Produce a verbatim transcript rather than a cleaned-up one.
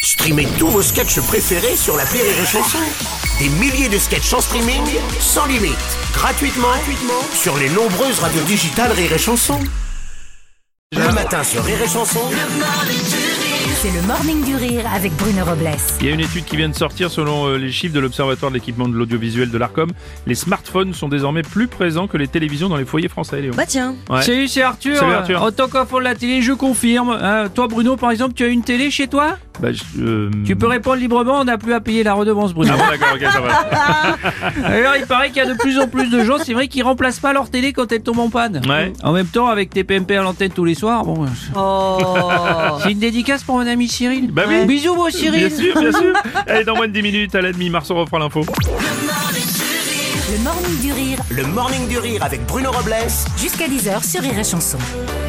Streamez tous vos sketchs préférés sur l'appli Rire et Chanson. Des milliers de sketchs en streaming, sans limite, gratuitement, gratuitement sur les nombreuses radios digitales Rire et Chanson. Le matin sur Rire et Chanson. C'est le Morning du Rire avec Bruno Robles. Il y a une étude qui vient de sortir selon euh, les chiffres de l'Observatoire de l'équipement de l'audiovisuel de l'Arcom. Les smartphones sont désormais plus présents que les télévisions dans les foyers français, Léon. Bah tiens. Ouais. Salut, c'est Arthur. Salut, Arthur. En tant qu'enfant de la télé, je confirme. Hein, toi, Bruno, par exemple, tu as une télé chez toi? Bah, je, euh... Tu peux répondre librement, on n'a plus à payer la redevance, Bruno. Ah bon, d'accord, ok, ça va. Alors, il paraît qu'il y a de plus en plus de gens, c'est vrai, qui remplacent pas leur télé quand elle tombe en panne. Ouais. En même temps, avec tes P M P à l'antenne tous les soirs, bon... Oh. C'est une dédicace pour mon ami Cyril. Bah oui. Bisous, mon Cyril. Bien sûr, bien sûr. Allez, dans moins de dix minutes, à la demi, Marceau reprend l'info. Le Morning du Rire Le Morning du Rire avec Bruno Robles jusqu'à dix heures sur Rire et Chanson.